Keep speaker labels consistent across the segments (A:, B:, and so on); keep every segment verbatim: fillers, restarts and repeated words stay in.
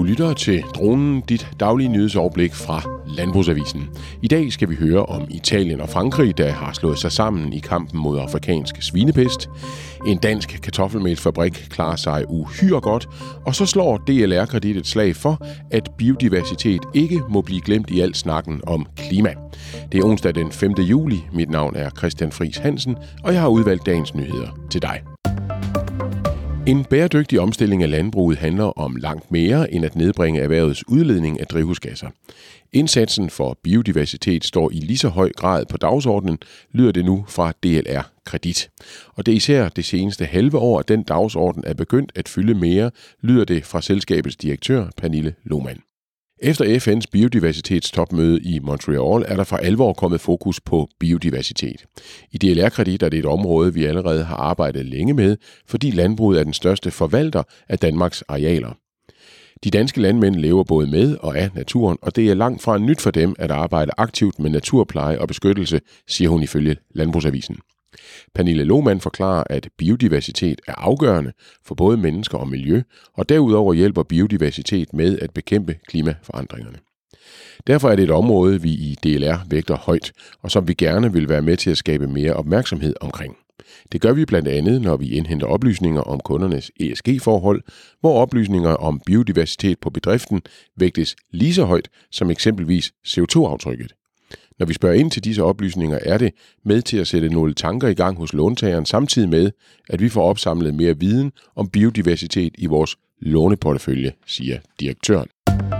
A: lytter til Dronen, dit daglige nyhedsoverblik fra Landbrugsavisen. I dag skal vi høre om Italien og Frankrig, der har slået sig sammen i kampen mod afrikansk svinepest. En dansk kartoffelmelsfabrik klarer sig uhyre godt, og så slår D L R Kredit et slag for, at biodiversitet ikke må blive glemt i al snakken om klima. Det er onsdag den femte juli. Mit navn er Christian Friis Hansen, og jeg har udvalgt dagens nyheder til dig. En bæredygtig omstilling af landbruget handler om langt mere end at nedbringe erhvervets udledning af drivhusgasser. Indsatsen for biodiversitet står i lige så høj grad på dagsordenen, lyder det nu fra D L R Kredit. Og det er især det seneste halve år, at den dagsorden er begyndt at fylde mere, lyder det fra selskabets direktør Pernille Lohmann. Efter F N's biodiversitetstopmøde i Montreal er der for alvor kommet fokus på biodiversitet. I D L R Kredit er det et område, vi allerede har arbejdet længe med, fordi landbruget er den største forvalter af Danmarks arealer. De danske landmænd lever både med og af naturen, og det er langt fra nyt for dem at arbejde aktivt med naturpleje og beskyttelse, siger hun ifølge Landbrugsavisen. Pernille Lohmann forklarer, at biodiversitet er afgørende for både mennesker og miljø, og derudover hjælper biodiversitet med at bekæmpe klimaforandringerne. Derfor er det et område, vi i D L R vægter højt, og som vi gerne vil være med til at skabe mere opmærksomhed omkring. Det gør vi blandt andet, når vi indhenter oplysninger om kundernes E S G-forhold, hvor oplysninger om biodiversitet på bedriften vægtes lige så højt som eksempelvis C O to aftrykket. Når vi spørger ind til disse oplysninger, er det med til at sætte nogle tanker i gang hos låntageren, samtidig med, at vi får opsamlet mere viden om biodiversitet i vores låneportefølje, siger direktøren.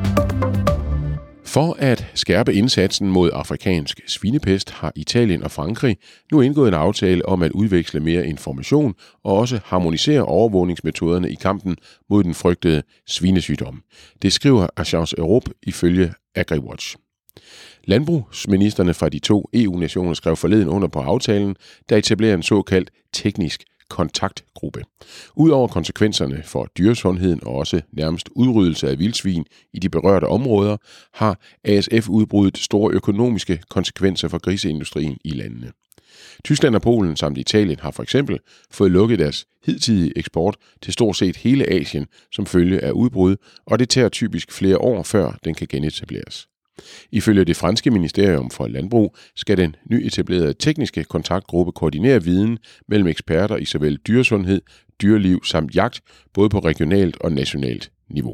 A: For at skærpe indsatsen mod afrikansk svinepest har Italien og Frankrig nu indgået en aftale om at udveksle mere information og også harmonisere overvågningsmetoderne i kampen mod den frygtede svinesygdom. Det skriver Agence Europe ifølge AgriWatch. Landbrugsministerne fra de to E U-nationer skrev forleden under på aftalen, der etablerer en såkaldt teknisk kontaktgruppe. Udover konsekvenserne for dyresundheden og også nærmest udryddelse af vildsvin i de berørte områder, har A S F udbrudt store økonomiske konsekvenser for griseindustrien i landene. Tyskland og Polen samt Italien har for eksempel fået lukket deres hidtidige eksport til stort set hele Asien som følge af udbrud, og det tager typisk flere år, før den kan genetableres. Ifølge det franske ministerium for landbrug skal den nyetablerede tekniske kontaktgruppe koordinere viden mellem eksperter i såvel dyresundhed, dyreliv samt jagt, både på regionalt og nationalt niveau.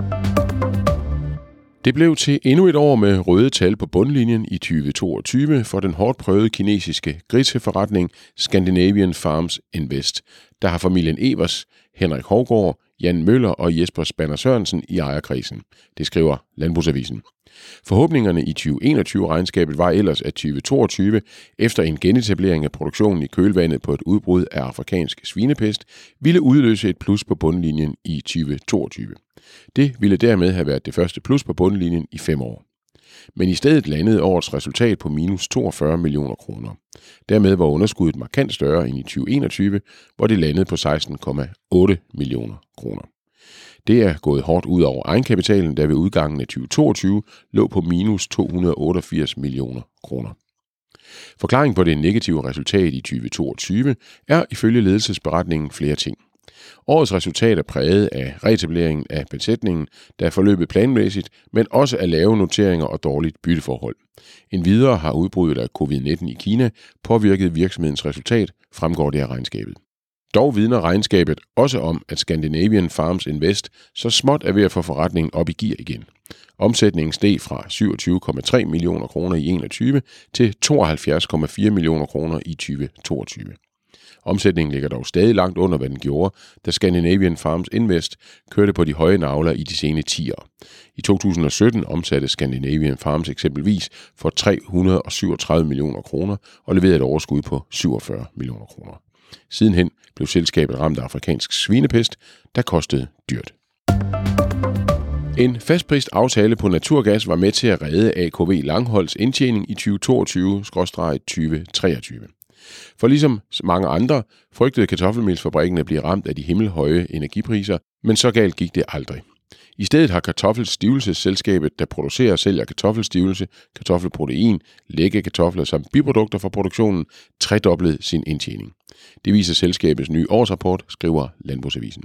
A: Det blev til endnu et år med røde tal på bundlinjen i tyve toogtyve for den hårdt prøvede kinesiske griseforretning Scandinavian Farms Invest, der har familien Evers, Henrik Hovgaard, Jan Møller og Jesper Spanner Sørensen i ejerkredsen. Det skriver Landbrugsavisen. Forhåbningerne i tyve enogtyve-regnskabet var ellers, at tyve toogtyve, efter en genetablering af produktionen i kølvandet på et udbrud af afrikansk svinepest, ville udløse et plus på bundlinjen i tyve toogtyve. Det ville dermed have været det første plus på bundlinjen i fem år. Men i stedet landede årets resultat på minus toogfyrre millioner kroner. Dermed var underskuddet markant større end i tyve enogtyve, hvor det landede på seksten komma otte millioner kroner. Det er gået hårdt ud over egenkapitalen, der ved udgangen af tyve toogtyve lå på minus to hundrede otteogfirs millioner kroner. Forklaringen på det negative resultat i tyve toogtyve er ifølge ledelsesberetningen flere ting. Årets resultat er præget af reetableringen af besætningen, der er forløbet planmæssigt, men også af lave noteringer og dårligt bytteforhold. Endvidere har udbruddet af covid nitten i Kina påvirket virksomhedens resultat, fremgår det af regnskabet. Dog vidner regnskabet også om, at Scandinavian Farms Invest så småt er ved at få forretningen op i gear igen. Omsætningen steg fra syvogtyve komma tre millioner kroner i enogtyve til tooghalvfjerds komma fire millioner kroner i tyve toogtyve. Omsætningen ligger dog stadig langt under, hvad den gjorde, da Scandinavian Farms Invest kørte på de høje nagler i de sene tiår. I to tusind og sytten omsatte Scandinavian Farms eksempelvis for tre hundrede syvogtredive millioner kroner og leverede et overskud på syvogfyrre millioner kroner. Sidenhen blev selskabet ramt af afrikansk svinepest, der kostede dyrt. En fastprist aftale på naturgas var med til at redde A K V Langholds indtjening i tyve toogtyve til tyve treogtyve. For ligesom mange andre frygtede kartoffelmelsfabrikken at blive ramt af de himmelhøje energipriser, men så galt gik det aldrig. I stedet har kartoffelstivelsesselskabet, der producerer og sælger kartoffelstivelse, kartoffelprotein, læggekartofler samt biprodukter fra produktionen, tredoblet sin indtjening. Det viser selskabets nye årsrapport, skriver Landbrugsavisen.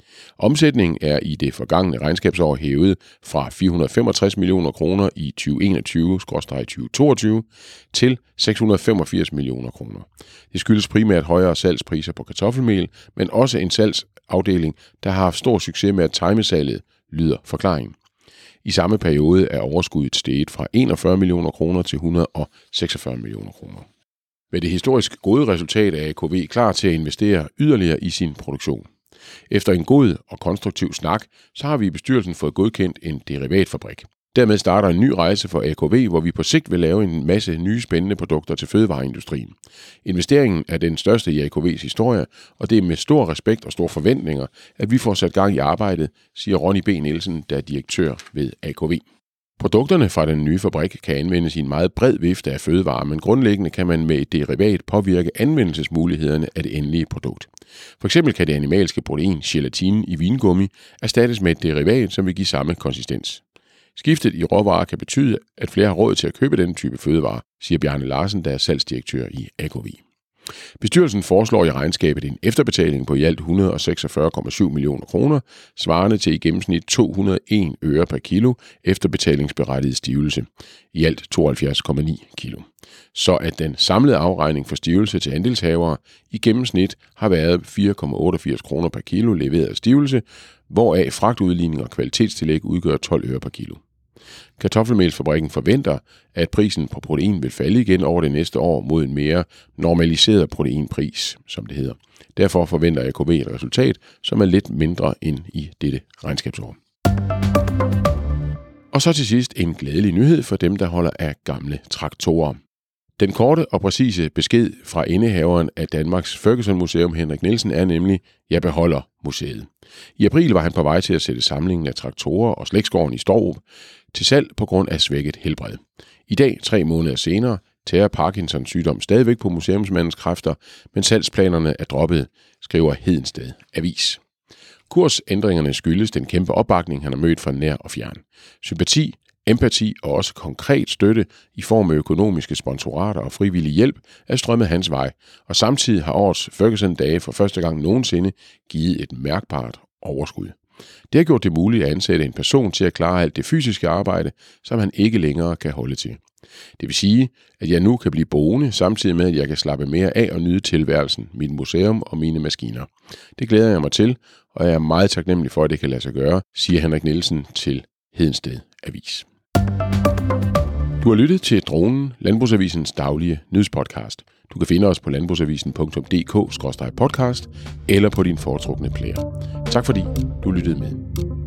A: Omsætningen er i det forgangne regnskabsår hævet fra fire hundrede og femogtres millioner kroner i tyve enogtyve til tyve toogtyve til seks hundrede og femogfirs millioner kroner. Det skyldes primært højere salgspriser på kartoffelmel, men også en salgsafdeling, der har haft stor succes med at time salget, lyder forklaringen. I samme periode er overskuddet steget fra enogfyrre millioner kroner til et hundrede og seksogfyrre millioner kroner. Med det historisk gode resultat er A K V klar til at investere yderligere i sin produktion. Efter en god og konstruktiv snak, så har vi i bestyrelsen fået godkendt en derivatfabrik. Dermed starter en ny rejse for A K V, hvor vi på sigt vil lave en masse nye spændende produkter til fødevareindustrien. Investeringen er den største i A K V's historie, og det er med stor respekt og store forventninger, at vi får sat gang i arbejdet, siger Ronny B. Nielsen, der er direktør ved A K V. Produkterne fra den nye fabrik kan anvendes i en meget bred vifte af fødevarer, men grundlæggende kan man med et derivat påvirke anvendelsesmulighederne af det endelige produkt. For eksempel kan det animalske protein, gelatine i vingummi, erstattes med et derivat, som vil give samme konsistens. Skiftet i råvarer kan betyde, at flere har råd til at købe denne type fødevarer, siger Bjarne Larsen, der er salgsdirektør i A K V. Bestyrelsen foreslår i regnskabet en efterbetaling på i alt et hundrede og seksogfyrre komma syv millioner kroner, svarende til i gennemsnit to hundrede og en øre per kilo efterbetalingsberettiget stivelse, i alt tooghalvfjerds komma ni kilo. Så at den samlede afregning for stivelse til andelshavere i gennemsnit har været fire komma otteogfirs kroner per kilo leveret af stivelse, hvoraf fragtudligning og kvalitetstillæg udgør tolv øre per kilo. Kartoffelmelsfabrikken forventer, at prisen på protein vil falde igen over det næste år mod en mere normaliseret proteinpris, som det hedder. Derfor forventer A K V et resultat, som er lidt mindre end i dette regnskabsår. Og så til sidst en glædelig nyhed for dem, der holder af gamle traktorer. Den korte og præcise besked fra indehaveren af Danmarks Ferguson Museum, Henrik Nielsen, er nemlig, jeg beholder museet. I april var han på vej til at sætte samlingen af traktorer og slægtsgården i Storup til salg på grund af svækket helbred. I dag, tre måneder senere, tærer Parkinsons sygdom stadigvæk på museumsmandens kræfter, men salgsplanerne er droppet, skriver Hedensted Avis. Kursændringerne skyldes den kæmpe opbakning, han har mødt fra nær og fjern. Sympati, empati og også konkret støtte i form af økonomiske sponsorater og frivillig hjælp er strømmet hans vej, og samtidig har årets Ferguson-dage for første gang nogensinde givet et mærkbart overskud. Det har gjort det muligt at ansætte en person til at klare alt det fysiske arbejde, som han ikke længere kan holde til. Det vil sige, at jeg nu kan blive boende, samtidig med, at jeg kan slappe mere af og nyde tilværelsen, mit museum og mine maskiner. Det glæder jeg mig til, og jeg er meget taknemmelig for, at det kan lade sig gøre, siger Henrik Nielsen til Hedensted Avis. Du har lyttet til Dronen, Landbrugsavisens daglige nyhedspodcast. Du kan finde os på landbrugsavisen punktum d k skråstreg podcast eller på din foretrukne player. Tak fordi du lyttede med.